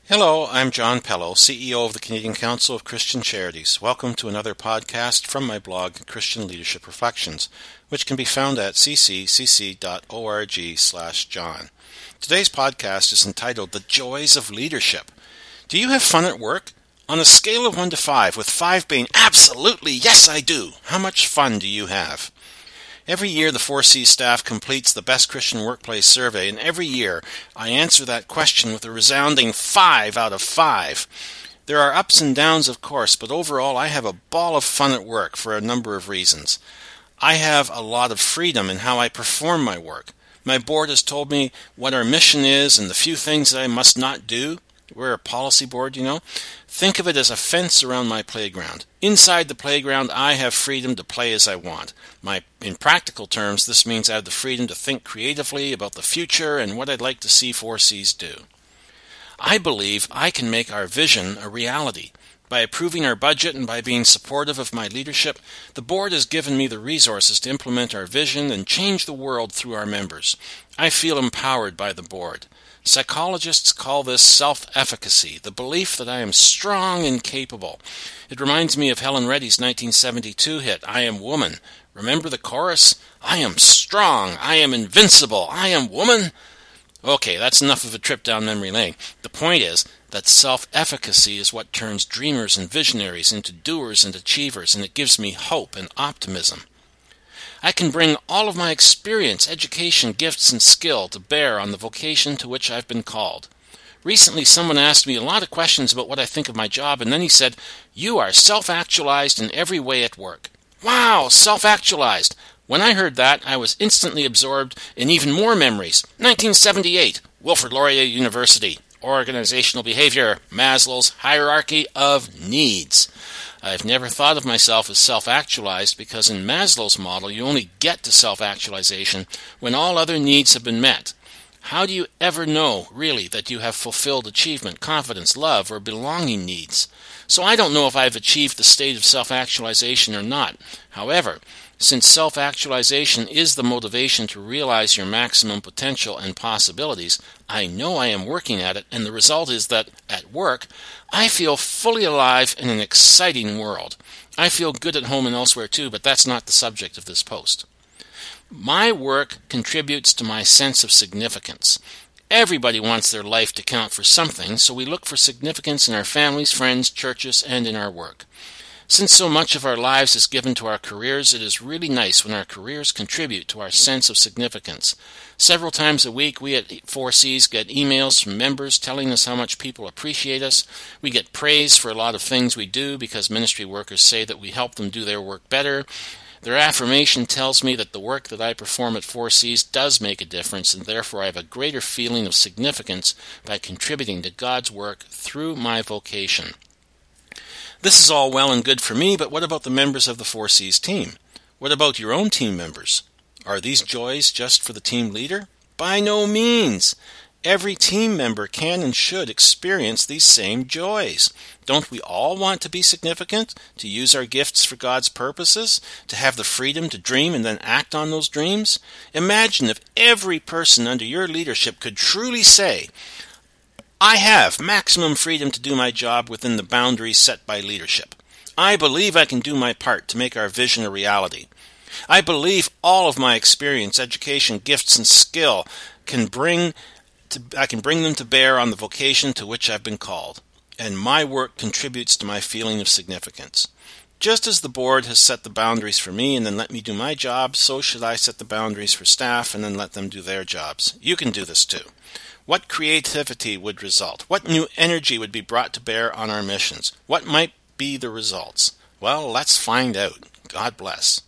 Hello, I'm John Pello, CEO of the Canadian Council of Christian Charities. Welcome to another podcast from my blog, Christian Leadership Reflections, which can be found at ccc.org/John. Today's podcast is entitled The Joys of Leadership. Do you have fun at work? On a scale of 1 to 5, with 5 being absolutely yes I do, how much fun do you have? Every year, the 4Cs staff completes the Best Christian Workplace Survey, and every year I answer that question with a resounding 5 out of 5. There are ups and downs, of course, but overall I have a ball of fun at work for a number of reasons. I have a lot of freedom in how I perform my work. My board has told me what our mission is and the few things that I must not do. We're a policy board, Think of it as a fence around my playground. Inside the playground, I have freedom to play as I want. In practical terms, this means I have the freedom to think creatively about the future and what I'd like to see 4Cs do. I believe I can make our vision a reality. By approving our budget and by being supportive of my leadership, the board has given me the resources to implement our vision and change the world through our members. I feel empowered by the board. Psychologists call this self-efficacy, the belief that I am strong and capable. It reminds me of Helen Reddy's 1972 hit, I Am Woman. Remember the chorus? I am strong, I am invincible, I am woman. Okay, that's enough of a trip down memory lane. The point is that self-efficacy is what turns dreamers and visionaries into doers and achievers, and it gives me hope and optimism. I can bring all of my experience, education, gifts, and skill to bear on the vocation to which I've been called. Recently, someone asked me a lot of questions about what I think of my job, and then he said, "You are self-actualized in every way at work." Wow, self-actualized! When I heard that, I was instantly absorbed in even more memories. 1978, Wilfrid Laurier University, Organizational Behavior, Maslow's Hierarchy of Needs. I've never thought of myself as self-actualized because in Maslow's model you only get to self-actualization when all other needs have been met. How do you ever know, really, that you have fulfilled achievement, confidence, love, or belonging needs? So I don't know if I've achieved the state of self-actualization or not. However, since self-actualization is the motivation to realize your maximum potential and possibilities, I know I am working at it, and the result is that, at work, I feel fully alive in an exciting world. I feel good at home and elsewhere too, but that's not the subject of this post. My work contributes to my sense of significance. Everybody wants their life to count for something, so we look for significance in our families, friends, churches, and in our work. Since so much of our lives is given to our careers, it is really nice when our careers contribute to our sense of significance. Several times a week, we at 4Cs get emails from members telling us how much people appreciate us. We get praise for a lot of things we do because ministry workers say that we help them do their work better. Their affirmation tells me that the work that I perform at 4Cs does make a difference, and therefore I have a greater feeling of significance by contributing to God's work through my vocation. This is all well and good for me, but what about the members of the 4Cs team? What about your own team members? Are these joys just for the team leader? By no means. Every team member can and should experience these same joys. Don't we all want to be significant, to use our gifts for God's purposes, to have the freedom to dream and then act on those dreams? Imagine if every person under your leadership could truly say, I have maximum freedom to do my job within the boundaries set by leadership. I believe I can do my part to make our vision a reality. I believe all of my experience, education, gifts, and skill I can bring them to bear on the vocation to which I've been called, and my work contributes to my feeling of significance. Just as the board has set the boundaries for me and then let me do my job, so should I set the boundaries for staff and then let them do their jobs. You can do this too. What creativity would result? What new energy would be brought to bear on our missions? What might be the results? Well, let's find out. God bless.